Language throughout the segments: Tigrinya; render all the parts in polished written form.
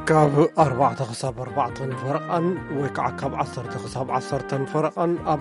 ካብ 4 ክሳብ 4 ፈረቓን ወይ ከዓ ካብ 10 ክሳብ 10 ፈረቓን ኣብ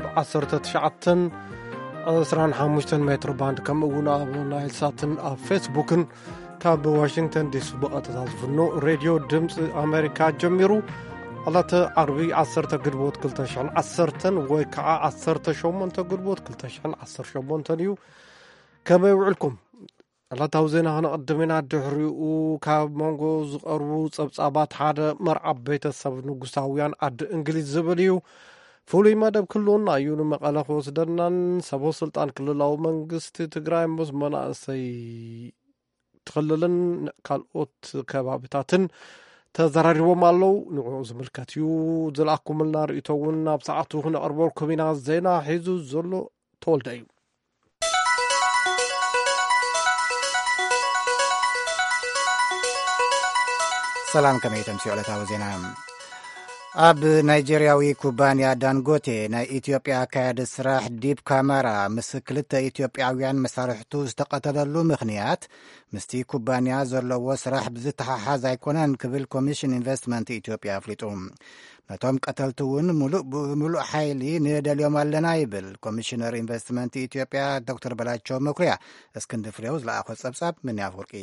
1925 ሜትር ባንድ ከምኡ እውን ኣብ ናይልሳትን ኣብ ፌስቡክን ካብ ዋሽንግተን ዲሲ ብቐጥታ ዝፍኖ ሬድዮ ድምፂ ኣሜሪካ ጀሚሩ ዕለተ ዓርቢ 10 ግንቦት 2010 ወይ ከዓ 18 ግንቦት 2018 እዩ። ከመይ ውዕልኩም? ዕለታዊ ዜና ክንቅድሚና ድሕሪኡ ካብ መንጎ ዝቐርቡ ፀብጻባት ሓደ መርዓብ ቤተሰብ ንጉሳውያን ዓዲ እንግሊዝ ዝብል እዩ። ፍሉይ መደብ ክልውና እዩ ንመቐለ ክወስደናን ሰቦ ስልጣን ክልላዊ መንግስቲ ትግራይ ምስ መናእሰይ ትኽልልን ካልኦት ከባቢታትን ተዘራሪቦም ኣለው። ንዕኡ ዝምልከት እዩ ዝለኣኩምልና ርእቶ እውን ናብ ሰዓቱ ክነቕርበልኩም ኢና። ዜና ሒዙ ዘሎ ተወልደ እዩ። ሰላም ከመይ ተምሲኡ ዕለታዊ ዜና። ኣብ ናይጀርያዊ ኩባንያ ዳንጎቴ ናይ ኢትዮጵያ ኣካያዲ ስራሕ ዲፕ ካሜራ ምስ ክልተ ኢትዮጵያውያን መሳርሕቱ ዝተቐተለሉ ምኽንያት ምስቲ ኩባንያ ዘለዎ ስራሕ ብዝተሓሓዝ ኣይኮነን ክብል ኮሚሽን ኢንቨስትመንት ኢትዮጵያ ኣፍሊጡ። ነቶም ቀተልቲ እውን ብምሉእ ሓይሊ ንደልዮም ኣለና ይብል ኮሚሽነር ኢንቨስትመንት ኢትዮጵያ ዶክተር በላቸው መኩርያ። እስክንድር ፍሬው ዝለኣኾ ጸብጻብ ምን ያፍርቂ።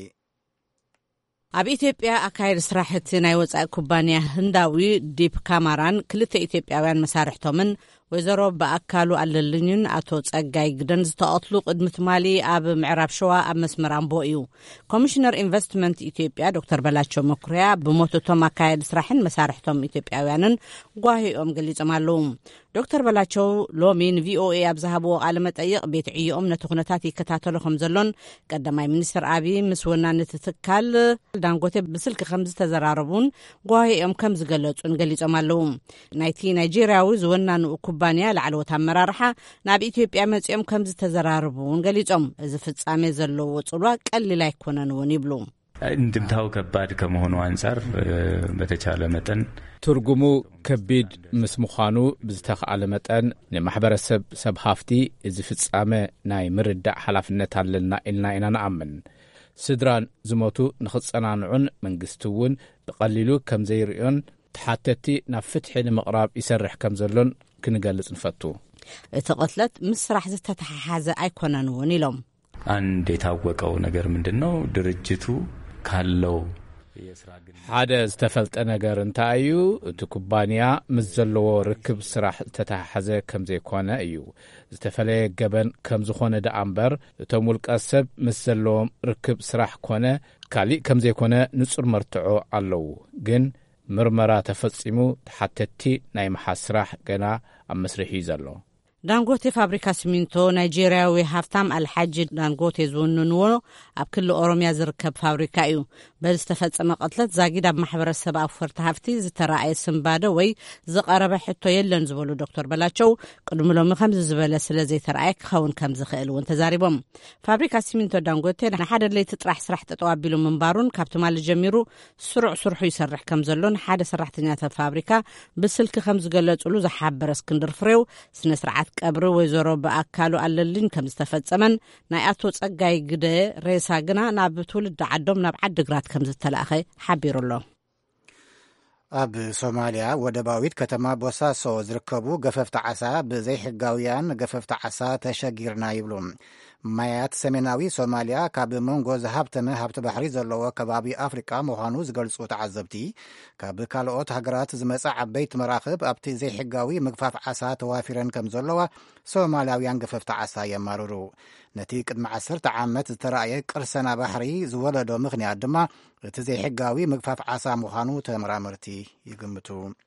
ኣብ ኢትዮጵያ ኣካይድ ስራሕቲ ናይ ወፃኢ ኩባንያ ህንዳዊ ዲፕ ካሜራን ክልተ ኢትዮጵያውያን መሳርሕቶምን ወይዘሮ በኣካሉ ኣለልኝን ኣቶ ጸጋይ ግደን ዝተቐትሉ ቅድሚ ትማሊ ኣብ ምዕራብ ሸዋ ኣብ መስመር ኣምቦ እዩ። ኮሚሽነር ኢንቨስትመንት ኢትዮጵያ ዶክተር በላቸው መኩርያ ብሞቶቶም ኣካይድ ስራሕን መሳርሕቶም ኢትዮጵያውያንን ጓሂኦም ገሊጾም ኣለዉ። ዶክተር በላቸው ሎሚ ንቪኦኤ ኣብ ዝሃብዎ ቃለ መጠይቕ ቤት ዕዮኦም ነቲ ኩነታት ይከታተሉ ከም ዘሎን ቀዳማይ ሚኒስትር ኣብይ ምስ ወናንቲ ትካል ዳንጎቴ ብስልኪ ከም ዝተዘራረቡን ጓሂኦም ከም ዝገለጹን ገሊጾም ኣለዉ። ናይቲ ናይጀርያዊ ዝወናንኡ ኩባንያ ላዕለዎት ኣመራርሓ ናብ ኢትዮጵያ መጺኦም ከም ዝተዘራረቡን ገሊጾም እዚ ፍጻሜ ዘለዎ ጽልዋ ቀሊል ኣይኮነን እውን ይብሉ። እንድምታው ከባድ ከመሆኑ አንጻር በተቻለ መጠን ትርጉሙ ከቢድ ምስ ምዃኑ ብዝተኸኣለ መጠን ንማሕበረሰብ ሰብ ሃፍቲ እዚ ፍጻሜ ናይ ምርዳእ ሓላፍነት ኣለና ኢልና ኢና ንኣምን። ስድራን ዝሞቱ ንኽጸናንዑን መንግስቲ እውን ብቐሊሉ ከም ዘይርዮን ተሓተቲ ናብ ፍትሒ ንምቕራብ ይሰርሕ ከም ዘሎን ክንገልጽ ንፈቱ። እቲ ቕትለት ምስ ስራሕ ዝተተሓሓዘ ኣይኮነን እውን ኢሎም። አንድ የታወቀው ነገር ምንድነው? ድርጅቱ ካለው ሓደ ዝተፈልጠ ነገር እንታይ እዩ? እቲ ኩባንያ ምስ ዘለዎ ርክብ ስራሕ ዝተተሓሓዘ ከም ዘይኮነ እዩ። ዝተፈለየ ገበን ከም ዝኾነ ደኣ እምበር እቶም ውልቀ ሰብ ምስ ዘለዎም ርክብ ስራሕ ኮነ ካሊእ ከም ዘይኮነ ንጹር መርትዖ ኣለዉ። ግን ምርመራ ተፈጺሙ ተሓተቲ ናይ መሓዝ ስራሕ ገና ኣብ መስርሕ እዩ ዘሎ። ዳንጎቴ ፋብሪካ ሲሚንቶ ናይጀርያዊ ሃፍታም አልሓጂ ዳንጎቴ ዝውንንዎ ኣብ ክልል ኦሮሚያ ዝርከብ ፋብሪካ እዩ። በዚ ዝተፈጸመ ቐትለት ዛጊድ ኣብ ማሕበረሰብ ኣፍርተ ሃፍቲ ዝተረኣየ ስምባደ ወይ ዝቐረበ ሕቶ የለን ዝበሉ ዶክተር በላቸው ቅድሚ ሎሚ ከምዚ ዝበለ ስለ ዘይተረኣየ ክኸውን ከም ዝኽእል እውን ተዛሪቦም። ፋብሪካ ሲሚንቶ ዳንጎቴ ንሓደ ለይቲ ጥራሕ ስራሕ ተጠዋቢሉ ምንባሩን ካብ ትማሊ ጀሚሩ ስሩዕ ስርሑ ይሰርሕ ከም ዘሎን ሓደ ሰራሕተኛታት ፋብሪካ ብስልኪ ከም ዝገለጹሉ ዝሓበረ እስክንድር ፍሬው ስነ ስርዓት ቀብሪ ወይዘሮ በኣካሉ ኣለልኝ ከም ዝተፈጸመን ናይ ኣቶ ጸጋይ ግደ ሬሳ ግና ናብ ትውልዲ ዓዶም ናብ ዓዲግራት ከም ዝተላእኸ ሓቢሩ ኣሎ። ኣብ ሶማልያ ወደባዊት ከተማ ቦሳሶ ዝርከቡ ገፈፍቲ ዓሳ ብዘይሕጋውያን ገፈፍቲ ዓሳ ተሸጊርና ይብሉ። ማያት ሰሜናዊ ሶማልያ ካብ መንጎ ዝሃብተመ ሃብቲ ባሕሪ ዘለዎ ከባቢ ኣፍሪቃ ምዃኑ ዝገልጹ ተዓዘብቲ ካብ ካልኦት ሃገራት ዝመጽእ ዓበይቲ መራኽብ ኣብቲ ዘይሕጋዊ ምግፋፍ ዓሳ ተዋፊረን ከም ዘለዋ ሶማልያውያን ገፈፍቲ ዓሳ የማርሩ። ነቲ ቅድሚ 10 ዓመት ዝተረኣየ ቅርሰና ባሕሪ ዝወለዶ ምኽንያት ድማ እቲ ዘይሕጋዊ ምግፋፍ ዓሳ ምዃኑ ተመራመርቲ ይግምቱ።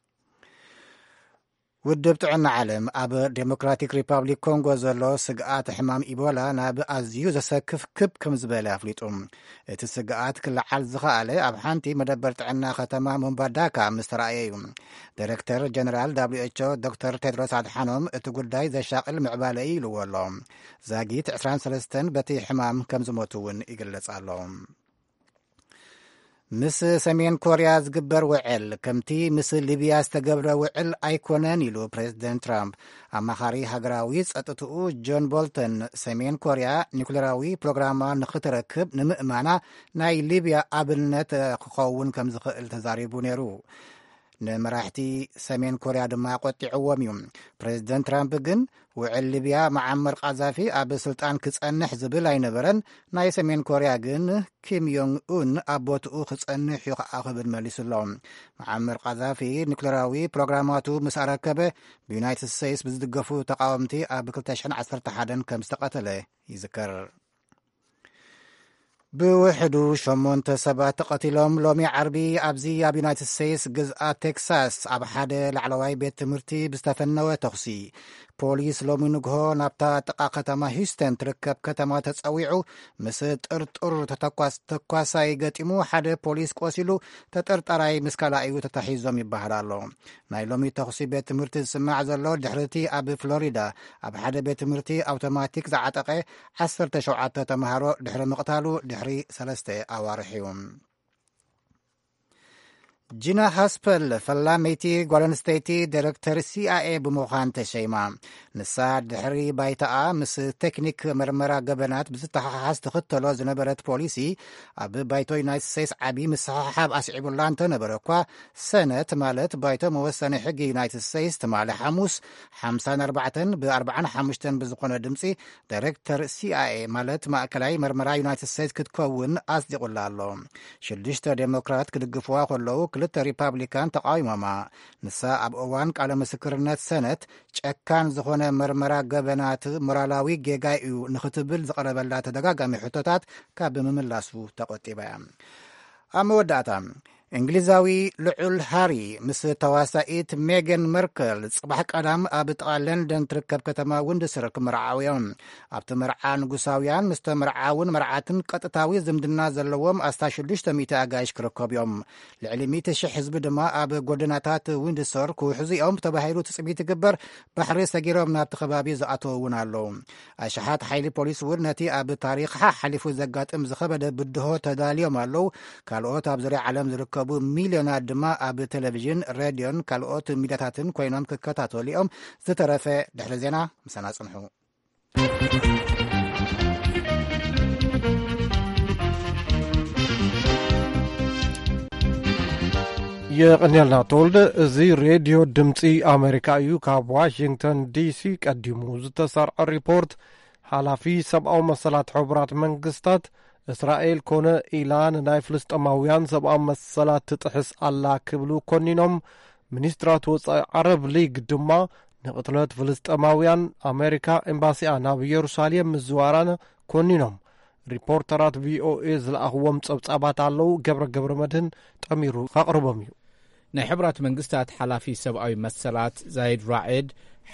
ውድብ ጥዕና ዓለም ኣብ ዴሞክራቲክ ሪፐብሊክ ኮንጎ ዘሎ ስግኣት ሕማም ኢቦላ ናብ ኣዝዩ ዘሰክፍ ክብ ከም ዝበለ ኣፍሊጡ። እቲ ስግኣት ክለዓል ዝኸኣለ ኣብ ሓንቲ መደበር ጥዕና ከተማ ሞምባዳካ ምስ ተረኣየ እዩ። ዳይሬክተር ጀነራል WHO ዶክተር ቴድሮስ ኣድሓኖም እቲ ጉዳይ ዘሻቕል ምዕባለ ኢልዎ ኣሎ። ዛጊት 23 በቲ ሕማም ከም ዝሞቱ እውን ይግለጽ ኣሎ። ምስ ሰሜን ኮርያ ዝግበር ውዕል ከምቲ ምስ ሊብያ ዝተገብረ ውዕል ኣይኮነን ኢሉ ፕሬዚደንት ትራምፕ ኣማኻሪ ሃገራዊ ጸጥትኡ ጆን ቦልተን ሰሜን ኮርያ ኒኩሌራዊ ፕሮግራማ ንኽትረክብ ንምእማና ናይ ሊብያ ኣብነት ክኸውን ከም ዝኽእል ተዛሪቡ ነይሩ። ንመራሕቲ ሰሜን ኮርያ ድማ ቆጢዕዎም እዩ። ፕሬዚደንት ትራምፕ ግን ውዕል ሊብያ መዓመር ቃዛፊ ኣብ ስልጣን ክጸንሕ ዝብል ኣይነበረን፣ ናይ ሰሜን ኮርያ ግን ኪም ዮንግ ኡን ኣብ ቦትኡ ክጸንሕ እዩ ከዓ ክብል መሊሱሎም። መዓመር ቃዛፊ ኒኩሌራዊ ፕሮግራማቱ ምስ ኣረከበ ብዩናይትድ ስቴትስ ብዝድገፉ ተቃወምቲ ኣብ 2011 ከም ዝተቐተለ ይዝከር። ብውሕዱ 8 ሰባት ተቐቲሎም ሎሚ ዓርቢ ኣብዚ ኣብ ዩናይትድ ስቴትስ ግዝኣት ቴክሳስ ኣብ ሓደ ላዕለዋይ ቤት ትምህርቲ ብዝተፈነወ ተኽሲ ፖሊስ ሎሚ ንግሆ ናብታ ጥቓ ከተማ ሂውስተን ትርከብ ከተማ ተጸዊዑ ምስ ጥርጡር ተኳሳይ ገጢሙ ሓደ ፖሊስ ቆሲሉ ተጠርጣራይ ምስ ካልኣዩ ተታሒዞም ይበሃል ኣሎ። ናይ ሎሚ ተኽሲ ቤት ትምህርቲ ዝስማዕ ዘሎ ድሕርቲ ኣብ ፍሎሪዳ ኣብ ሓደ ቤት ትምህርቲ ኣውቶማቲክ ዝዓጠቐ 17 ተምሃሮ ድሕሪ ምቕታሉ ድሕሪ 3 ኣዋርሕ እዩ። ጂና ሃስፐል ፈላመይቲ ጓል ኣንስተይቲ ዲሬክተር CIA ብምዃን ተሸይማ። ንሳ ድሕሪ ባይታኣ ምስ ቴክኒክ መርመራ ገበናት ብዝተሓሓዝ ትኽተሎ ዝነበረት ፖሊሲ ኣብ ባይቶ ዩናይትድ ስቴትስ ዓብዪ ምስሕሓብ ኣስዒቡላ እንተነበረ እኳ ሰነት ማለት ባይቶ መወሰኒ ሕጊ ዩናይትድ ስቴትስ ትማሊ ሐሙስ 54 ብ45 ብዝኾነ ድምፂ ዲሬክተር CIA ማለት ማእከላይ መርመራ ዩናይትድ ስቴትስ ክትከውን ኣጽዲቑላ ኣሎ። 6 ዴሞክራት ክድግፍዋ ከለዉ 2 ሪፓብሊካን ተቃዊሞማ። ንሳ ኣብ እዋን ቃለ ምስክርነት ሰነት ጨካን ዝኾነ መርመራ ገበናት ሞራላዊ ጌጋይ እዩ ንኽትብል ዝቐረበላ ተደጋጋሚ ሕቶታት ካብ ብምምላሱ ተቆጢባ እያ። ኣብ መወዳእታ እንግሊዛዊ ልዑል ሃሪ ምስ ተዋሳኢት ሜገን መርከል ጽባሕ ቀዳም ኣብ ጥቓ ለንደን ትርከብ ከተማ ውንድስር ክምርዓው እዮም። ኣብቲ መርዓ ንጉሳውያን ምስ ተመርዓውን መርዓትን ቀጥታዊ ዝምድና ዘለዎም 600 ኣጋይሽ ክርከቡ እዮም። ልዕሊ 100,000 ህዝቢ ድማ ኣብ ጎደናታት ውንድስር ክውሕዙ እዮም ተባሂሉ ትጽቢት ይግበር። ባሕሪ ሰጊሮም ናብቲ ከባቢ ዝኣተው እውን ኣለዉ። ኣሽሓት ሓይሊ ፖሊስ እውን ነቲ ኣብ ታሪክ ሓሊፉ ዘጋጥም ዝኸበደ ብድሆ ተዳልዮም ኣለዉ። ካልኦት ኣብ ዙርያ ዓለም ዝርከቡ ሚልዮናት ድማ ኣብ ቴሌቭዥን፣ ሬድዮን ካልኦት ሚድያታትን ኮይኖም ክከታተሉ እዮም። ዝተረፈ ድሕሪ ዜና ምሳና ጽንሑ። የቕንያልና ተወልደ እዚ ሬድዮ ድምፂ ኣሜሪካ እዩ። ካብ ዋሽንግተን ዲሲ ቀዲሙ ዝተሰርዐ ሪፖርት ሓላፊ ሰብኣዊ መሰላት ሕቡራት መንግስታት እስራኤል ኮነ ኢራን ናይ ፍልስጥማውያን ሰብኣዊ መሰላት ትጥሕስ ኣላ ክብሉ ኮኒኖም፣ ሚኒስትራት ወፃኢ ዓረብ ሊግ ድማ ንቕትለት ፍልስጥማውያን ኣሜሪካ ኤምባሲኣ ናብ ኢየሩሳሌም ምዝዋራን ኮኒኖም። ሪፖርተራት ቪኦኤ ዝለኣኽዎም ጸብጻባት ኣለዉ። ገብረ መድህን ጠሚሩ ካቕርቦም እዩ። ናይ ሕቡራት መንግስታት ሓላፊ ሰብኣዊ መሰላት ዛይድ ራዒድ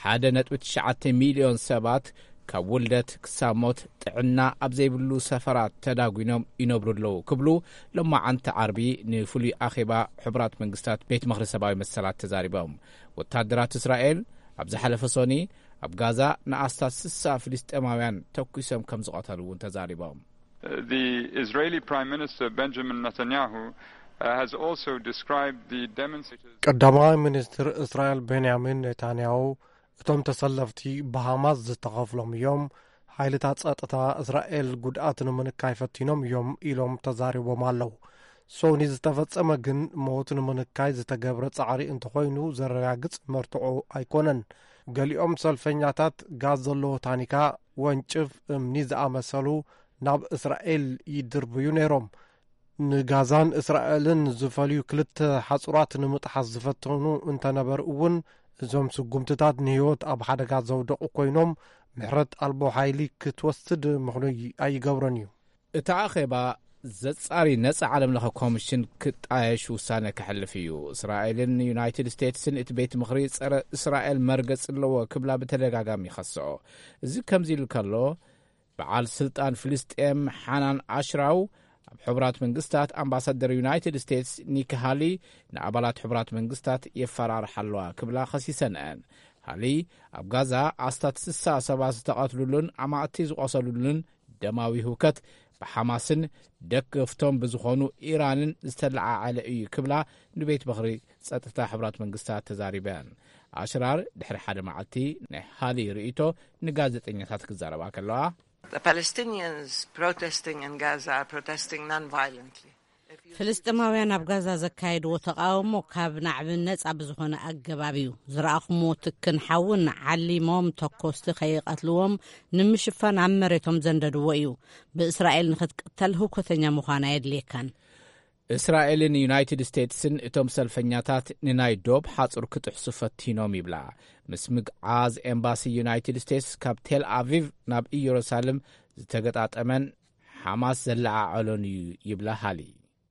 1.9 ሚልዮን ሰባት ካብ ውልደት ክሳብ ሞት ጥዕና ኣብ ዘይብሉ ሰፈራት ተዳጒኖም ይነብሩ ኣለዉ ክብሉ ሎማዓንቲ ዓርቢ ንፍሉይ ኣኼባ ሕቡራት መንግስታት ቤት ምኽሪ ሰብኣዊ መሰላት ተዛሪቦም። ወታደራት እስራኤል ኣብ ዝሓለፈ ሶኒ ኣብ ጋዛ ንኣስታት 60 ፍልስጥማውያን ተኲሶም ከም ዝቐተሉ እውን ተዛሪቦም። The Israeli Prime Minister Benjamin Netanyahu has also described the demonstrators. ቀዳማይ ሚኒስትር እስራኤል ቤንያሚን ኔታንያሁ እቶም ተሰለፍቲ ብሃማስ ዝተኸፍሎም እዮም፣ ሓይልታት ጸጥታ እስራኤል ጉድኣት ንምንካይ ፈቲኖም እዮም ኢሎም ተዛሪቦም ኣለዉ። ሶኒ ዝተፈጸመ ግን ሞት ንምንካይ ዝተገብረ ጻዕሪ እንተኾይኑ ዘረጋግጽ መርትዖ ኣይኮነን። ገሊኦም ሰልፈኛታት ጋዝ ዘለዎ ታኒካ፣ ወንጭፍ፣ እምኒ ዝኣመሰሉ ናብ እስራኤል ይድርብዩ ነይሮም። ንጋዛን እስራኤልን ዝፈልዩ 2 ሓጹራት ንምጥሓስ ዝፈትኑ እንተነበሩ እውን እዞም ስጉምትታት ንህይወት ኣብ ሓደጋ ዘውደቑ ኮይኖም ምሕረት ኣልቦ ሓይሊ ክትወስድ ምኽንዩ ኣይገብረን እዩ። እታ ኣኼባ ዘጻሪ ነጻ ዓለም ለኸ ኮሚሽን ክጣየሽ ውሳነ ክሕልፍ እዩ። እስራኤልን ዩናይትድ ስቴትስን እቲ ቤት ምኽሪ ጸረ እስራኤል መርገጽ ኣለዎ ክብላ ብተደጋጋሚ ይኸስዖ። እዚ ከምዚ ኢሉ ከሎ በዓል ስልጣን ፍልስጤም ሓናን ኣሽራው ኣብ ሕቡራት መንግስታት ኣምባሳደር ዩናይትድ ስቴትስ ኒኪ ሃሊ ንኣባላት ሕቡራት መንግስታት የፈራርሓ ኣለዋ ክብላ ኸሲሰንአን። ሃሊ ኣብ ጋዛ ኣስታት 60 ሰባት ዝተቐትሉሉን ኣማእቲ ዝቖሰሉሉን ደማዊ ህውከት ብሓማስን ደገፍቶም ብዝኾኑ ኢራንን ዝተለዓዓለ እዩ ክብላ ንቤት ምኽሪ ጸጥታ ሕብራት መንግስታት ተዛሪበን። ኣሽራር ድሕሪ ሓደ መዓልቲ ናይ ሃሊ ርእይቶ ንጋዜጠኛታት ክዛረባ ከለዋ ፍልስጥማውያን ኣብ ጋዛ ዘካየድዎ ተቃውሞ ካብ ናዕቢ ነጻ ብዝኾነ ኣገባብ እዩ ዝረኣኹሞ ትክን ሓውን ዓሊሞም ተኮስቲ ከይቐትልዎም ንምሽፋን ኣብ መሬቶም ዘንደድዎ እዩ። ብእስራኤል ንኽትቅተል ህውከተኛ ምዃና የድልየካን። እስራኤልን ዩናይትድ ስቴትስን እቶም ሰልፈኛታት ንናይ ዶብ ሓጹር ክጥሕሱ ፈቲኖም ይብላ። ምስ ምግዓዝ ኤምባሲ ዩናይትድ ስቴትስ ካብ ቴል ኣቪቭ ናብ ኢየሩሳሌም ዝተገጣጠመን ሓማስ ዘለዓዓሎን እዩ ይብላ ሃሊ።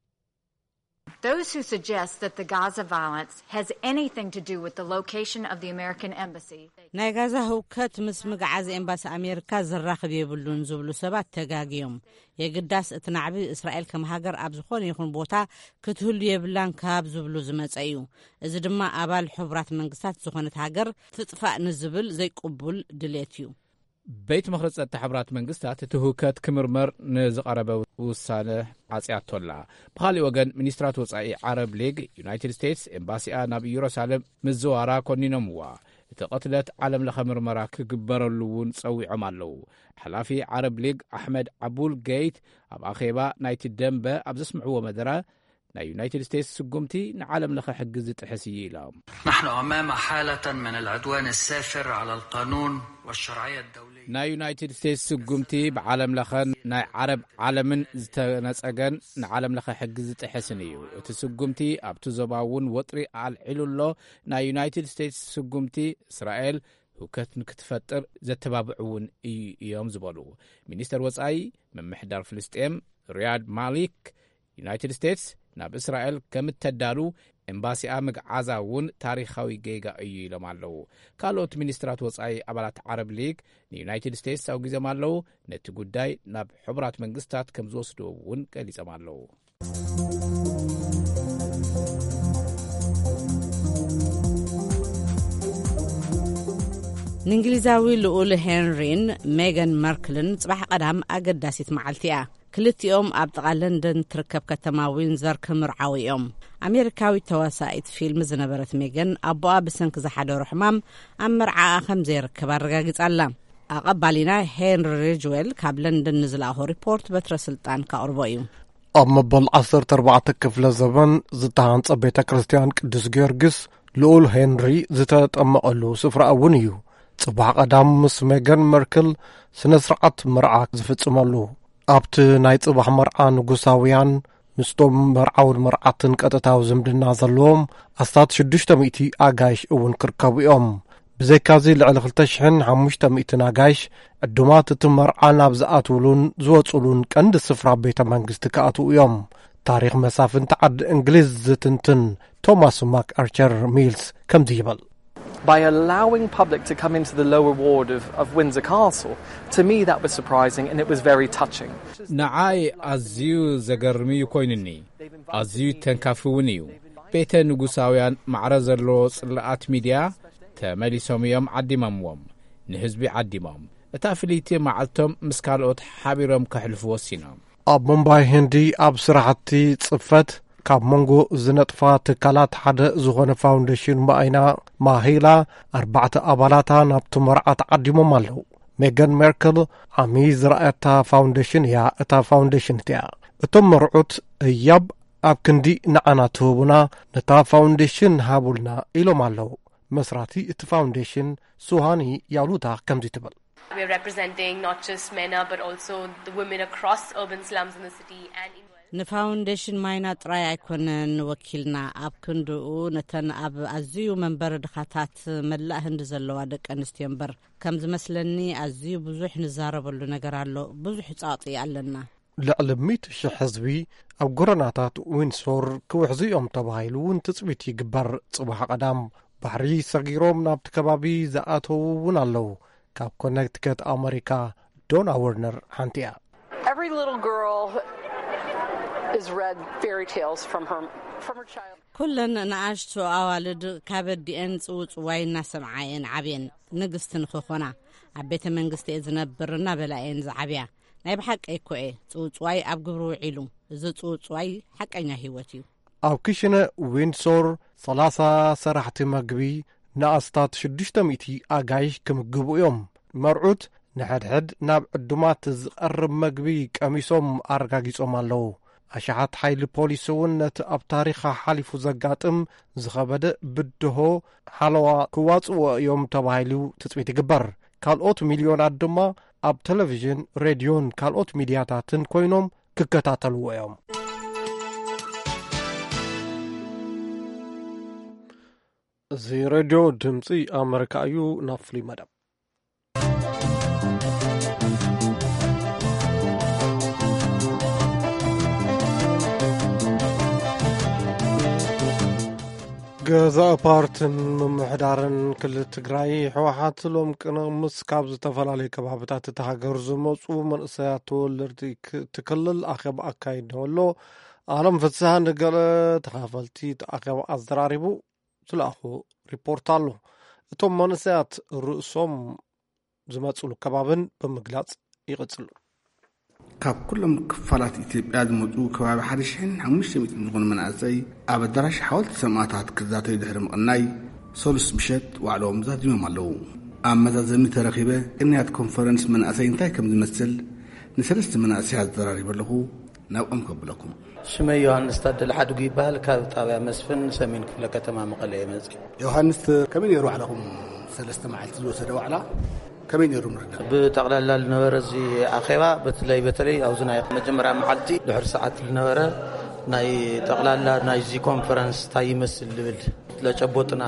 Those who suggest that the Gaza violence has anything to do with the location of the American embassy. ናይ ጋዛ ህውከት ምስ ምግዓዝ ኤምባሲ ኣሜሪካ ዝራኸብ የብሉን ዝብሉ ሰባት ተጋጊዮም የግዳስ እቲ ናዕቢ እስራኤል ከም ሃገር ኣብ ዝኾነ ይኹን ቦታ ክትህሉ የብላን ካብ ዝብሉ ዝመጸ እዩ። እዚ ድማ ኣባል ሕቡራት መንግስታት ዝኾነት ሃገር ትጥፋእ ንዝብል ዘይቅቡል ድሌት እዩ። ቤት ምኽሪ ጸጥታ ሕብራት መንግስታት እቲ ህውከት ክምርመር ንዝቐረበ ውሳነ ዓጽያቶላ። ብኻሊእ ወገን ሚኒስትራት ወጻኢ ዓረብ ሊግ ዩናይትድ ስቴትስ ኤምባሲኣ ናብ ኢየሩሳሌም ምዝዋራ ኮኒኖምዋ። እቲ ቐትለት ዓለም ለኸ ምርመራ ክግበረሉ እውን ጸዊዖም ኣለዉ። ሓላፊ ዓረብ ሊግ ኣሕመድ ዓቡል ገይት ኣብ ኣኼባ ናይቲ ደንበ ኣብ ዘስምዕዎ መደረ ናይ ዩናይትድ ስቴትስ ስጉምቲ ንዓለም ለኸ ሕጊ ዝጥሕስ እዩ ኢሎም نحن أمام حالة من العدوان السافر على القانون والشرعية الدولية ናይ ዩናይትድ ስቴትስ ስጉምቲ ብዓለም ለኸ ናይ ዓረብ ዓለምን ዝተነጸገን ንዓለም ለኸ ሕጊ ዝጥሕስን እዩ። እቲ ስጉምቲ ኣብቲ ዞባ እውን ወጥሪ ኣልዒሉሎ ናይ ዩናይትድ ስቴትስ ስጉምቲ እስራኤል ህውከት ንክትፈጥር ዘተባብዕውን እዮም ዝበሉ ሚኒስተር ወጻኢ ምምሕዳር ፍልስጤም ሪያድ ማሊክ ዩናይትድ ስቴትስ ናብ እስራኤል ከም ተዳሉ ኤምባሲኣ ምግዓዛ እውን ታሪኻዊ ጌጋ እዩ ኢሎም ኣለዉ። ካልኦት ሚኒስትራት ወጻኢ ኣባላት ዓረብ ሊግ ንዩናይትድ ስቴትስ ኣውጊዞም ኣለዉ። ነቲ ጉዳይ ናብ ሕቡራት መንግስታት ከም ዝወስድዎ እውን ገሊጾም ኣለዉ። ንእንግሊዛዊ ልኡል ሄንሪን ሜገን መርክልን ጽባሕ ቀዳም ኣገዳሲት መዓልቲ እያ። ክልቲኦም ኣብ ጥቓ ለንደን ትርከብ ከተማ ዊንዘር ክምርዓው እዮም። ኣሜሪካዊ ተዋሳኢት ፊልም ዝነበረት ሜገን ኣቦኣ ብሰንኪ ዝሓደሩ ሕማም ኣብ መርዓኣ ከም ዘይርከብ ኣረጋጊጻ ኣላ። ኣቐባሊና ሄንሪ ሪጅዌል ካብ ለንደን ንዝለኣኾ ሪፖርት በትረ ስልጣን ካቕርቦ እዩ። ኣብ መበል 14 ክፍለ ዘመን ዝተሃንጸ ቤተ ክርስቲያን ቅዱስ ጊዮርጊስ ልኡል ሄንሪ ዝተጠመቐሉ ስፍራ እውን እዩ። ጽባሕ ቀዳም ምስ ሜገን መርክል ስነ ስርዓት መርዓ ዝፍጽመሉ ኣብቲ ናይ ጽባሕ መርዓ ንጉሳውያን ምስቶም መርዓውን መርዓትን ቀጥታዊ ዝምድና ዘለዎም ኣስታት 600 ኣጋይሽ እውን ክርከቡ እዮም። ብዘይካዚ ልዕሊ 2500 ኣጋይሽ ዕዱማት እቲ መርዓ ናብ ዝኣትውሉን ዝወጹሉን ቀንዲ ስፍራ ቤተ መንግስቲ ክኣትዉ እዮም። ታሪኽ መሳፍንቲ ዓዲ እንግሊዝ ዝትንትን ቶማስ ማክ ኣርቸር ሚልስ ከምዚ ይበል By allowing public to come into the lower ward of Windsor Castle, to me that was surprising and it was very touching. ንዓይ ኣዝዩ ዘገርሚ ኮይኑኒ ኣዝዩ ተንካፍውን እዩ። ቤተ ንጉሳውያን ማዕረ ዘለዎ ጽላኣት ሚድያ ተመሊሶም እዮም ዓዲሞምዎም ንህዝቢ ዓዲሞም እታ ፍልይቲ መዓልቶም ምስ ካልኦት ሓቢሮም ከሕልፉ ወሲኖም። ኣብ ሙምባይ ህንዲ ኣብ ስራሕቲ ጽፈት ካብ መንጎ ዝነጥፋ ትካላት ሓደ ዝኾነ ፋውንዴሽን ማይና ማሂላ 4 ኣባላታ ናብቲ መርዓት ዓዲሞም ኣለዉ። ሜገን ሜርክል ዓሚ ዝረኣየታ ፋውንዴሽን እያ እታ ፋውንዴሽን እያ። እቶም መርዑት እያብ ኣብ ክንዲ ንዓና ትህቡና ነታ ፋውንዴሽን ሃቡልና ኢሎም ኣለዉ። መስራቲ እቲ ፋውንዴሽን ሱሃኒ ያሉታ ከምዚ ትብል We're representing not just MENA but also the women across urban slums in the city and in ንፋውንዴሽን ማይና ጥራይ ኣይኮነን ወኪልና ኣብ ክንድኡ ነተን ኣብ ኣዝዩ መንበር ድኻታት መላእ ህንዲ ዘለዋ ደቂ ኣንስትዮ እምበር ከም ዝመስለኒ ኣዝዩ ብዙሕ ንዛረበሉ ነገር ኣሎ። ብዙሕ ጻጢ ኣለና። ልዕሊ 100,000 ህዝቢ ኣብ ጎረናታት ዊንሶር ክውሕዙ እዮም ተባሂሉ እውን ትጽቢት ይግበር። ጽባሕ ቀዳም ባሕሪ ሰጊሮም ናብቲ ከባቢ ዝኣተዉ እውን ኣለዉ። ካብ ኮነክቲከት ኣሜሪካ ዶና ወርነር ሓንቲ እያ። Every little girl is read fairy tales from her child. ኩለን ንኣሽቱ ኣዋልድ ካብ ዲኤን ጽውጽዋይ እናሰምዓየን ዓብየን ንግስትን ክኾና ኣብ ቤተ መንግስቲ ዝነብርና በላየን ዝዓብያ ናይ ብሓቀይ ኮኤ ጽውጽዋይ ኣብ ግብሩ ውዒሉ እዚ ጽውጽዋይ ሓቀኛ ህይወት እዩ። ኣብ ክሽነ ዊንድሶር 30 ሰራሕቲ መግቢ ንኣስታት 600 ኣጋይሽ ክምግቡ እዮም። መርዑት ንሕድሕድ ናብ ዕዱማት ዝቐርብ መግቢ ቀሚሶም ኣረጋጊጾም ኣለዉ። ኣሽሓት ሓይሊ ፖሊስ እውን ነቲ ኣብ ታሪኻ ሓሊፉ ዘጋጥም ዝኸበደ ብድሆ ሓለዋ ክዋጽዎ እዮም ተባሂሉ ትጽቢት ይግበር። ካልኦት ሚልዮናት ድማ ኣብ ቴሌቪዥን፣ ሬድዮን ካልኦት ሚድያታትን ኮይኖም ክከታተልዎ እዮም። እዚ ሬድዮ ድምፂ ኣሜሪካ እዩ። ናብ ፍሉይ መደብ ገዛ ፓርትን ምምሕዳርን ክልል ትግራይ ሕወሓት ሎም ቅንምስ ካብ ዝተፈላለዩ ከባቢታት እቲ ሃገር ዝመፁ መንእሰያት ተወለድቲ ትክልል ኣኼባ ኣካይድ ኣሎ። ኣለም ፍስሓ ንገለ ተኻፈልቲ ኣኼባ ኣዘራሪቡ ዝለኣኹ ሪፖርት ኣሎ። እቶም መንእሰያት ርእሶም ዝመፅሉ ከባብን ብምግላጽ ይቕጽሉ። ካብ ኩሎም ክፋላት ኢትዮጵያ ዝመፁ ከባቢ 1500 ዝኮኑ መናእሰይ ኣብ ኣዳራሽ ሓወልቲ ሰማዕታት ክዛተዩ ድሕሪ ምቕናይ ሰሉስ ምሸት ዋዕሎም ዛዚሞም ኣለዉ። ኣብ መዛዘሚ ተረኺበ ቅንያት ኮንፈረንስ መናእሰይ እንታይ ከም ዝመስል ንሰለስተ መናእሰያት ዘራሪበ ኣለኹ። ናብኦም ከብለኩም ሽመይ ዮሐንስ ታደለ ሓድጉ ይበሃል። ካብ ጣብያ መስፍን ሰሜን ክፍለ ከተማ መቐለ የመጽ። ዮሐንስ ከመይ ነይሩ ዋዕላኹም? ሰለስተ መዓልቲ ዝወሰደ ዋዕላ ከመይ ነይሩ ንርዳ? ብጠቕላላ ዝነበረ እዚ ኣኼባ በተለይ ኣብዚ ናይ መጀመርያ መዓልቲ ድሕሪ ሰዓት ዝነበረ ናይ ጠቕላላ ናይ ዚ ኮንፈረንስ እንታይ ይመስል ዝብል ለጨቦጥና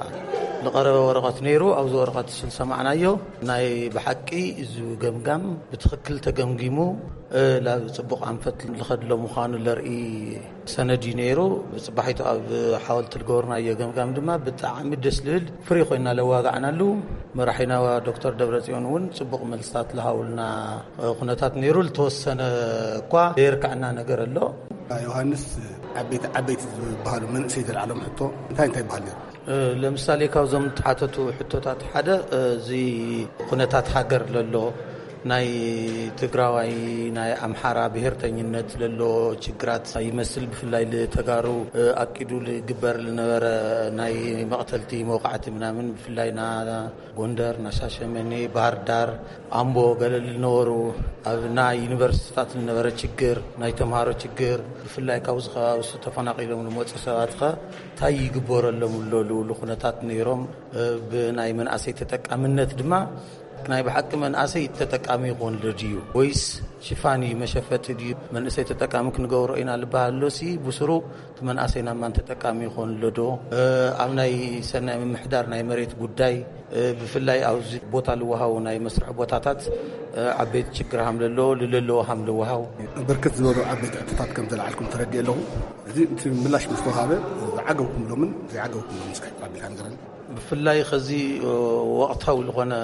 لقرب ورقة نيرو أو ورقة سمعنايو ناي بحقي إذا جمجم بتخكل تجمجمو لا تطبق عن فتل لخد له مخان لرئي سنة جينيرو بصبحت حاولت الجورنا يجمجم دما بتعمد دسلل فريقنا لو واقعنا له مرحنا ودكتور دبرتيون ون تطبق ملصات لهاولنا قناتات نيرو لتوسنا قا يركعنا نجر له يوحنس عبيت بحال من سيد العالم حطه انتي بحال لمثالي كاوزم تحاتتو حتوتات حدا زي قناتات حجر للو ناي تجراوي ناي أمحارة بهرتينينت للو تجرات يمثل بفلاي لتجارو أكيدوا لجبر لنور ناي مقتلتي موقعتي من بفلاينا غوندر نشاشة مني باردار أمبو قال لنورو ناي يونيفرسيتات لنور تجر ناي تمهارو تجر بفلاي كاوز خاوس تفناقي لهم المؤسسات خا تاي جبر لهم لو خناتات نيرم بناي من أسيتك أمنت دما كناي بحق من أسي تتكامي يكون لرجيو ويس شفاني مشافات دي من أسي تتكامي كنجور إن على بالوسي بسرو من أسينا من تتكامي يكون لدو أمناي سنة من محدار ناي مريت قداي بفلاي أو بوتال وهاو ناي مسرح بوتاتات عبيت شكر حمل للو حمل وهاو بركة زورو عبيت اعتطات كم تلعلكم تردي له زي انت ملاش مستوهابه عقبكم لمن زي عقبكم مسكح قبل الهندرن بفلاي خزي وقتها ولغنا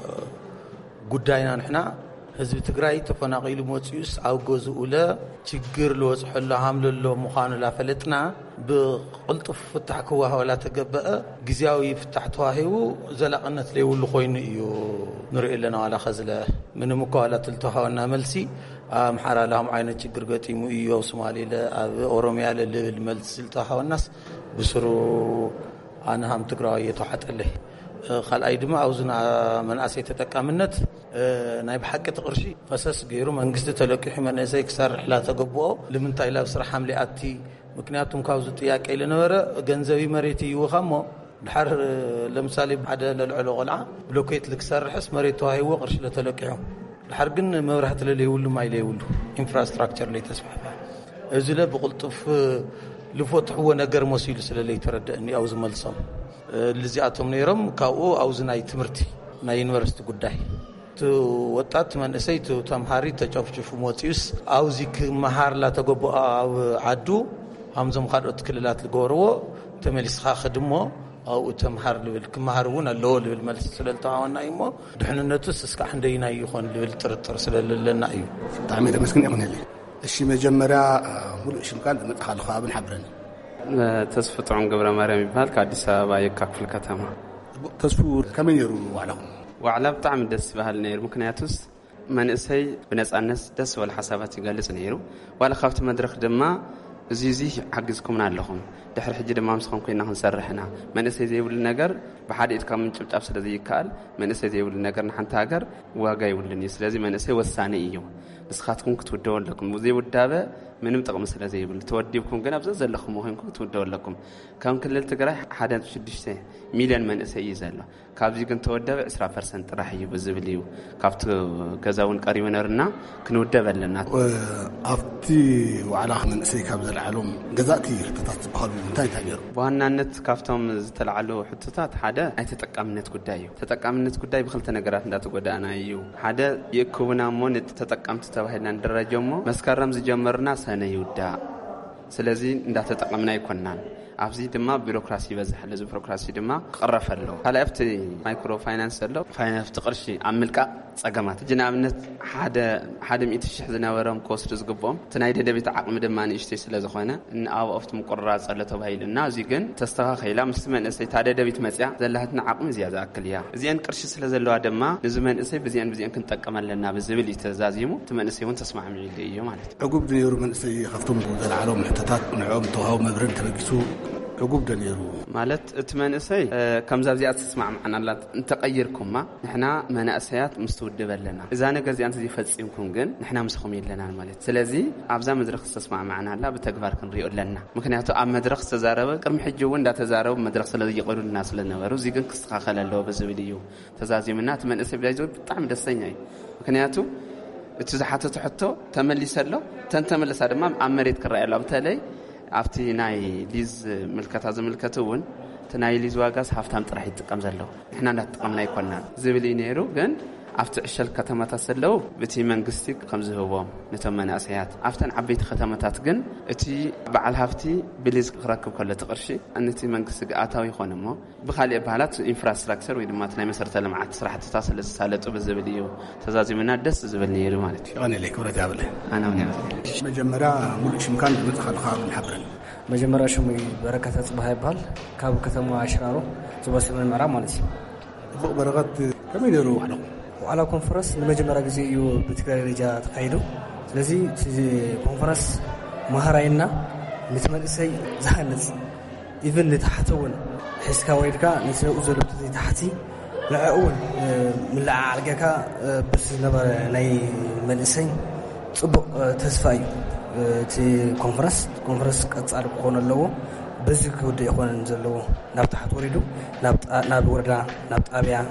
قداينا نحنا حزب تግራይ ተፈናቂሉ ሞጽዩስ ኣብ ገዝኡለ ችግር ለወጽሐሉ ሐምለ ሎ መኻኑ ላፈለጥና ብቅልጥፍ ፍታሕ ክዋሃወላ ተገበአ ግዚያዊ ፍታሕ ተዋሂቡ ዘላቅነት ለይውሉ ኮይኑ እዩ ንርኢ ለና ዋላ ኸዝለ ምንም ኳላ ተልተሃወና መልሲ አምሐራ ለهم አይነት ችግር ገጢሙ እዩ ሶማሌለ ኣብ ኦሮሚያ ለልብል መልሲ ተልተሃወናስ ብስሩ ኣነሃም ትግራይ የተሐጠለህ خلأي دماء أوزنا من أسيت تتكامنت نايب حق تقرشي فساس غيره من قصد تلقي من أسيك صار رحلات قبوه لمن تايلا بصراحة حملة أتي مكنياتهم كاوزت إياك إلى نورة جنزوي مريتي وخمو الحر لمثالي بعد للعلو غلعة بلوكيت لك صار حس مريتو هاي وقرش لتلقيهم الحر قلنا ما رحت اللي يقولوا ما يقولوا infrastructure اللي تسمح بها إذا بقولت في لفتح هو نجار مسيل سلالي ترد إني أوز ملصم لزياتهم نيرم كاو أوزناي تمرتي نا يونيفرسيتي قداي تو وطات من اسيتو تمهاري تشوفشوف موتيس أوزيك مهار لا تجوب أو عدو همزم خارط كللات الجورو تمليس خدمه أو تمهار للك مهارون اللول بالملس سلالتها نايمو دحنا نتوس اسك عندنا يخون للترتر سلالنا أيو تعميد مسكين يكون لي الشيء مجمرة مول شيء كان متخلف ابن حبرني تسفط عن قبر مريم يبهال كاديس بايكاك في الكتامة تسفو كمين يرو وعلهم وعلى بطعم دس بهالنير ممكن ياتوس መንእሰይ ብነጻነት ደስ ወል ሓሳባት ይገልጽ ነይሩ ዋላ ካብቲ መድረኽ ድማ እዚ ሓግዝኩምና ኣለኹም ድሕሪ ሕጂ ድማ ምስኹም ኮይና ክንሰርሕና መንእሰይ ዘይብሉ ነገር ብሓደ ኢድካ ምንጭብጫብ ስለ ዘይከኣል መንእሰይ ዘይብሉ ነገር ንሓንቲ ሃገር ዋጋ ይብሉን እዩ ስለዚ መንእሰይ ወሳኒ እዩ ንስኻትኩም ክትውደው ኣለኩም ዘይውዳበ ምንም ጥቕሚ ስለ ዘይብል ተወዲብኩም ግን ኣብዛ ዘለኹም ኮይንኩም ክትውደው ኣለኩም ከም ክልል ትግራይ 1.6 ሚልዮን መንእሰይ እዩ ዘሎ ካብዚ ግን ተወደበ 20% ጥራሕ እዩ ብዝብል እዩ ካብቲ ገዛውን ቀሪቡ ነርና ክንውደብ ኣለና ኣብቲ ዋዕላ መንእሰይ ካብ ዘለዓሎም ገዛእቲ ሕቶታት ዝበሃሉ እንታይ ነይሩ ብዋናነት ካብቶም ዝተለዓሉ ሕቶታት ሓደ ናይ ተጠቃምነት ጉዳይ እዩ ተጠቃምነት ጉዳይ ብክልተ ነገራት እንዳተጎዳእና እዩ ሓደ ይእክቡና እሞ ተጠቃምቲ ተባሂልና ንደረጀሞ መስከረም ዝጀመርና ሰነ ይውዳ ስለዚ እንዳተጠቀምና ይኮናን ኣብዚ ድማ ቢሮክራሲ ይበዝሕ ለዚ ቢሮክራሲ ድማ ቀረፈሎ ካልኣፍቲ ማይክሮ ፋይናንስ ዘሎ ፋይናንስ ቅርሺ ኣብ ምልቃ ጸገማት ጅናብነት ሓደ 100,000 ዝነበሮም ኮስት ዝግቦም ትናይ ደደቢት ዓቅሚ ድማ ንእሽተይ ስለ ዝኾነ ኣብ ኣፍቲ ምቁርራጽ ዘሎ ተባሂልና እዚ ግን ተስተኻኺላ ምስ መንእሰይ ታደደቢት መጽያ ዘላህትና ዓቅሚ ዝያዛ ኣክልያ እዚን ቅርሺ ስለ ዘለዋ ድማ ንዚ መንእሰይ ብዚን ክንጠቀመለና ብዝብል ይተዛዚሙ ትመንእሰይ እውን ተስማዕሚዑ እዩ ማለት ዕጉብ ድነሩ መንእሰይ ካብቶም ዘለዓሎም ሕቶታት ንዕኦም ተዋሃብ መብረን ተረጊሱ ዕጉብ ደነሩ ማለት እቲ መንእሰይ ከምዛ ዚኣ ተስማዕማዕናላት እንተቀይርኩማ ንሕና መናእሰያት ምስተውድበለና እዛ ነገር ዚኣ እንተዚፈጽምኩም ግን ንሕና ምስኹም የለና ማለት ስለዚ ኣብዛ መድረኽ ተስማዕማዕናላ ብተግባር ክንሪኦ ኣለና ምክንያቱ ኣብ መድረኽ ተዛረበ ቅድሚ ሕጂ እውን እንዳተዛረቡ መድረኽ ስለ ይቀዱና ስለነበሩ እዚ ግን ክስተኻኸል ኣለዎ ብዝብል እዩ ተዛዚምና እቲ መንእሰይ ብላይ ዝብል ብጣዕሚ ደስተኛ እዩ ምክንያቱ እቲ ዝሓተተ ሕቶ ተመሊሰሎ ተንተመለሳ ድማ ኣብ መሬት ክረአየሎ በተለይ ኣብቲ ናይ ሊዝ ምልከታ ዝምልከቱ እውን ናይ ሊዝ ዋጋስ ሃፍታም ጥራሕ ይጥቀም ዘሎ ንሕና እንዳተጠቀምና ይኮናን ዝብል ነይሩ ግን ኣብቲ ዕሸል ከተማታት ዘለው በቲ መንግስቲ ከም ዝህቦም ነቶም መናእሰያት ኣብተን ዓበይቲ ከተማታት ግን እቲ በዓል ሃፍቲ ብሊዝ ክረክብ ከሎ ተቅርሺ ነቲ መንግስቲ ኣታዊ ይኾን እሞ ብኻልእ ባህላት ኢንፍራስትራክቸር ወይ ድማ ናይ መሰረተ ልምዓት ስራሕትታት ስለ ዝሳለጡ ብዝብል እዩ ተዛዚምና ደስ ዝብል ነይሩ ማለት እዩ ኣነ ለይ ክብረት ያብለ ኣነ ውን መጀመርያ ሙሉእ ሽምካን ዝመጽኻልኻ ንሓብረን መጀመርያ ሽሙ በረከት ጽባህ ይባል ካብ ከተማ ሽራሮ ዝበሰለ ምዕራብ ማለት እዩ ፎቅ በረከት ከመይ ነይሩ ዋዕላኩም ዋዕላ ኮንፈረንስ ለመጀመሪያ ጊዜ እዩ በትግራይ ደረጃ ተካሂዱ ስለዚ ኮንፈረንስ ማህራይና ንትመልሰይ ዝሃንጽ ኢቭን ንታሕተውን ሒስካ ወይድካ ንስነኡ ዘለብቲ ታሕቲ ንዕኡን ምልዓ ዓልገካ ብስ ነበረ ናይ መንእሰይ ጽቡቕ ተስፋ እዩ እቲ ኮንፈረንስ ቀጻሊ ክኾን ኣለዎ በዚ ክውድእ ይኾነን ዘለዎ ናብ ታሕቲ ወሪዱ ናብ ወረዳ ናብ ጣብያ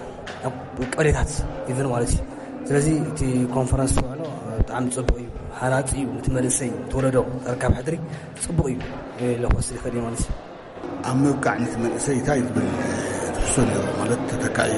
ቀሌታት ኢቭን ማለት እዩ ስለዚ እቲ ኮንፈረንስ ውዕሎ ብጣዕሚ ጽቡቕ እዩ ሃናፂ እዩ ነቲ መንእሰይ ተወለዶ ተረካብ ሕድሪ ጽቡቕ እዩ ለወስድ ይኽእል እዩ ማለት እዩ ኣብ ምብቃዕ ነቲ መንእሰይ እንታይ ዝብል ትሕሶ ነይሩ ማለት ተተካኢ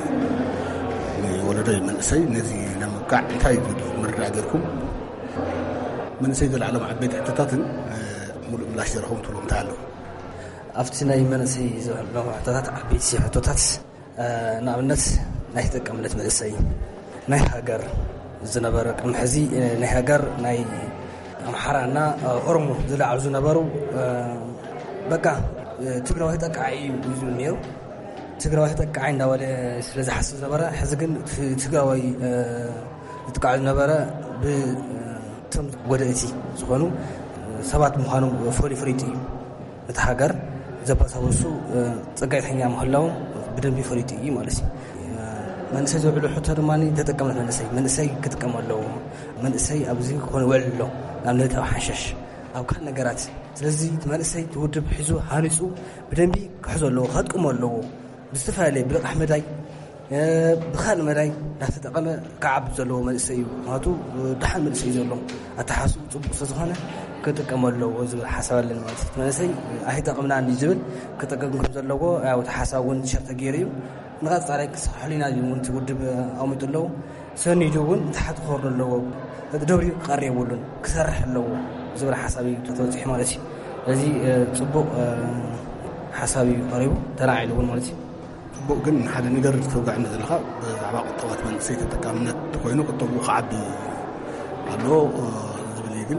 ወለዶይ መንእሰይ ነዚ ንምብቃዕ እንታይ ምርዳእ ጌርኩም መንእሰይ ዘለዓሎም ዓበይቲ ሕቶታትን ሙሉእ ምላሽ ዘረኸቡ ትብሉ እንታይ ኣለዉ ኣብቲ ናይ መንእሰይ ዘለዓሎም ሕቶታት ዓበይቲ ሕቶታት ንኣብነት ናይ ተጠቀምነት መንእሰይ ናይ ሃገር ዝነበረ ቅድሚ ሕዚ ናይ ሃገር ናይ ኣምሓራና ኦሮሞ ዝለዓሉ ዝነበሩ በቃ ትግራዋይ ተጠቃዒ እዩ ዝብል ነይሩ ትግራዋይ ተጠቃዒ እንዳበለ ስለ ዝሓስብ ዝነበረ ሕዚ ግን ትግራዋይ ዝጥቃዕ ዝነበረ ብቶም ጎደእቲ ዝኾኑ ሰባት ምዃኖም ፈሊፈሊጡ እዩ እቲ ሃገር ዘባሳወሱ ፀጋይተኛ ምህላዎም ብደንቢ ፈሊጡ እዩ ማለት እዩ መንእሰይ ዝውዕሉ ሕቶ ድማ ተጠቀምነት መንእሰይ ክጥቀም ኣለዎ መንእሰይ ኣብዚ ክኾን ውዕል ኣሎ ናብ ነታዊ ሓሸሽ ኣብ ካል ነገራት ስለዚ መንእሰይ ትውድብ ሒዙ ሃኒፁ ብደንቢ ክሕዞ ኣለዎ ከጥቀሞ ኣለዎ ብዝተፈላለየ ብልቃሕ መዳይ ብካልእ መዳይ እናተጠቐመ ክዓቢ ዘለዎ መንእሰይ እዩ ማቱ ድሓን መንእሰይ ዘሎ ኣተሓስቡ ፅቡቕ ስለዝኾነ ክጥቀም ኣለዎ ዝብል ሓሳብ ኣለኒ ማለት እዩ መንእሰይ ኣይጠቕምናኒ ዝብል ክጠቀም ከም ዘለዎ ያው ሓሳብ እውን ሸርተ ገይሩ እዩ ንቐጻላይ ክስሕሊና እውን ትውድብ ኣሚጡ ኣለዎ ሰኒዱ እውን ታሕቲ ክወርዱ ኣለዎ ደብሪ ክቐሪ የብሉን ክሰርሕ ኣለዎ ዝብል ሓሳብ እዩ ተወፂሑ ማለት እዩ እዚ ፅቡቕ ሓሳብ እዩ ቀሪቡ ተራዒሉ እውን ማለት እዩ ጽቡቕ ግን ሓደ ነገር ዝተወጋዕነት ዘለካ ብዛዕባ ቁጠባት መንእሰይ ተጠቃምነት ኮይኑ ቁጠቡ ክዓቢ ኣሎ ዝብል ግን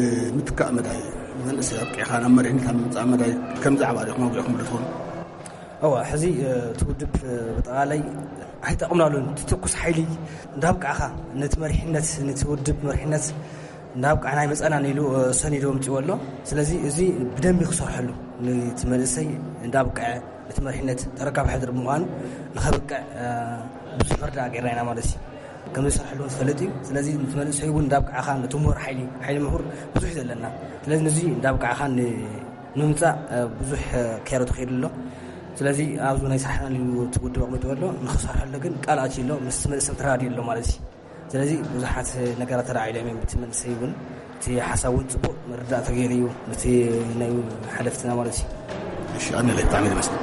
ብምትካእ መዳይ መንእሰይ ኣብቂዕኻ ናብ መሪሕነት ኣብ ምምፃእ መዳይ ከምዚ ዓባ ዲኹም ኣውጊዕኩም ዶ ትኾኑ حزي تودب بطالي حتى قمنا له تتكس حيلي ندابقعخ نتمرحنت نتودب مرحنت ندابقعنا يمصنا نيلو سنيدو متيولو ስለዚህ እዚ بدم يخسرحلو نتملسي ندابقع نتمرحنت تركب حضر مهان نخبقع بفردا غيرنا مالسي كم يسرحلو فلتي ስለዚህ نتملسي يون ندابقعخ نتمر حيلي مهور بزح زلنا ስለዚህ نزي ندابقعخ نمصا بزح كيرو تخيللو ስለዚህ አብዙ ናይ ሳሕና ልትውድብ አቅመጥወሎ ንخسرحሎ ግን ቃላት ይሎ መስመሰብ ተራዲ ይሎ ማለት ነው ስለዚህ ብዙሓት ነገራት ተራዒሎም ብትመንሰይ ይሁን እቲ ሓሳቡን ጽቡቕ መርዳእ ተገይሩ ነቲ ናይ ሓለፍትና ማለት ነው እሺ አነ ላይ ታሚል መስለ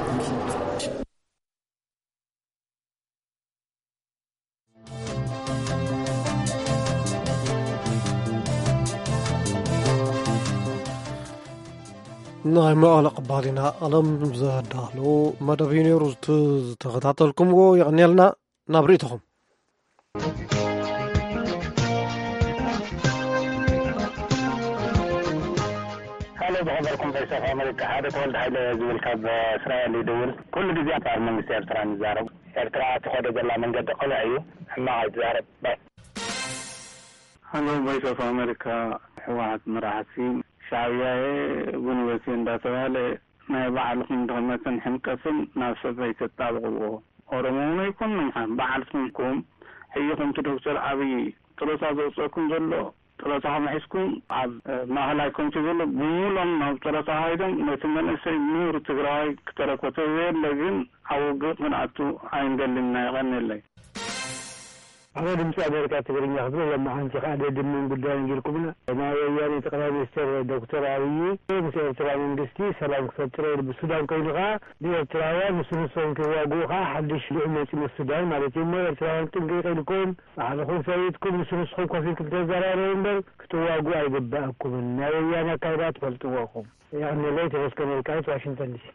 ናይ መቐለ ቅባሊና ኣለም ዘዳህሎ መደብ ነይሩ ዝተኸታተልኩምዎ ይቕኒልና ናብ ርእትኹም هلا بخبركم في سفر أمريكا هذا تولد حيلة زول كاب إسرائيل يدور كل جزء صار من إرترا نزارب إرترا تخرج جلا من قد قلعيو ما عاد زارب بس هلا بخبركم في أمريكا حوات مراحسين شعبية بنوسين داتوالي ما يبعلكم دغمة حمكسن ناسب يتطابقوا ورمونا يكون منها بعلكم هيكم تدوسر عبي تلوسا زوسكم جلو تلوسا محسكم عب ما هلاكم تقولوا بمولم تلوسا هايدم نتمنى سي نور تقرأي كترك وتوير لكن عوقت من عطو عين قلنا يغني اللي أنا دمت أمريكا تقريني أخبره لما أنت قاعدة دمين قدام نجيلكمنا ما يعني تقرأ مستر دكتور عوية مستر ترى من دستي سلام كتير بالسودان كيلها دي ترى مسلسل كواجوها حدش لعمة السودان مالتين ما ترى تنقي لكم على خون سيدكم مسلسل كوفين كتير زرارين كتواجو أيدبأكم الناوية أنا كيرات فلتواكم يعني ليت بس كأمريكا واشنطن دي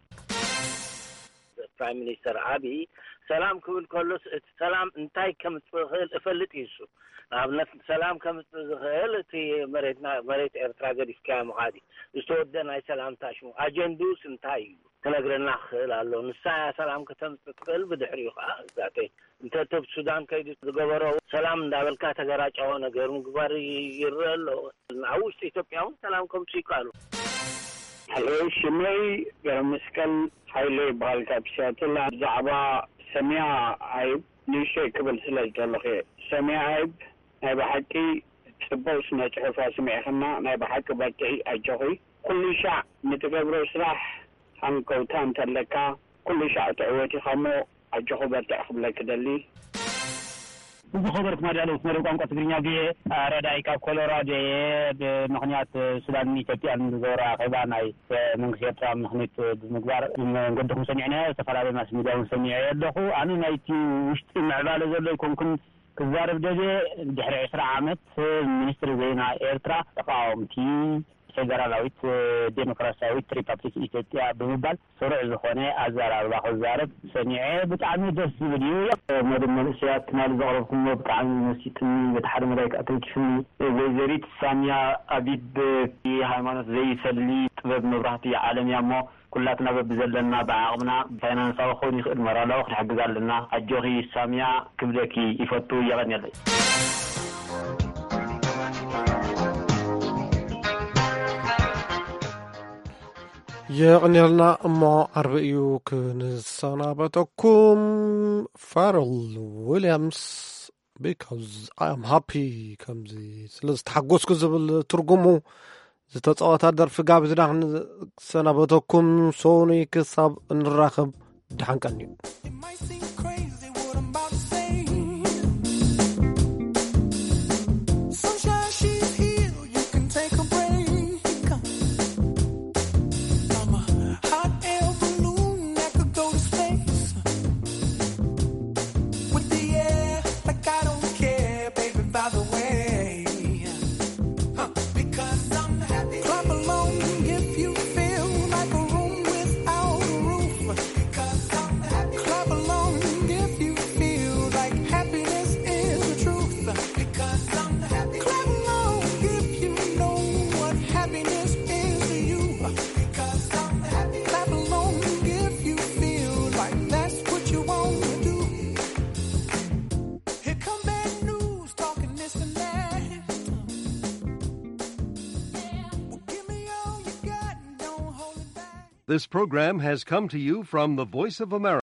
برايم مينستر أبي سلام كل كلس سلام انتاي كم تفخل افلت يسو ابنت سلام كم تفخل تي مريت ارترا قد كام عادي استودنا اي سلام تاشمو اجندوس انتاي تنقرنا خلالو نسا سلام كتم تفخل بدحريو ذاتي انت تب سودان كيد تغبرو سلام دابلكا تغراچو ነገር ምግባር ይረሎ አውስ ኢትዮጵያው ሰላም ከም ሲቃሉ هلو شمي مسكن حيلي بالكابساتل زعبا سميع عيب ليشي قبل سلاج دلخي سميع عيب نايب حكي تبوس ناجحفا سميع خنا نايب حكي باكي اجوهي كل شاء نتقبرو سلاح هنكوتان تلكا كل شاء تعوتي خمو اجوهي باكي اخبلك دلي بخبرك ما دالو سنرو قام قطرينيا بي رادايكا كولورادو بمخنيات سودان إثيوبيا نزورا خيباناي من خيطا مخنيت بمقبار نقدكم سمعنا سفرابي ناس ميداون سمعي يدخو أنا نايتي وشتي معبالة زلو يكون كنت كزارب دجي دحر 10 عامت منستر زينا إيرترا تقاومتي ፌደራላዊት ዴሞክራሲያዊት ሪፐብሊክ ኢትዮጵያ በመባል ሶርዕ ዝኾነ ኣዘራርባ ክዛረብ ሰኒዐ ብጣዕሚ ደስ ዝብል እዩ መደመር ሲያት ናል ዘቕረብኩም ብጣዕሚ መስይትን በተሓደ መላይካ ኣትሪክሽን ወይዘሪት ሳሚያ ኣቢብ ሃይማኖት ዘይሰሊ ጥበብ መብራህቲ ዓለም እሞ ኩላትና በብዘለና ብዓቕምና ፋይናንሳዊ ክኾን ይኽእል መራላዊ ክንሕግዝ ኣለና ኣጆኺ ሳሚያ ክብደኪ ይፈቱ የቐኒለይ يغنيلنا أما عربيو كنسانابتكم فارل ويليامز because I am happy كمزي سلز تحقوس كزبل ترجمو زتتصوت هدر في قابز نحن سنابتكم سوني كساب نراخب دحن كنيو Clap along This program has come to you from the Voice of America.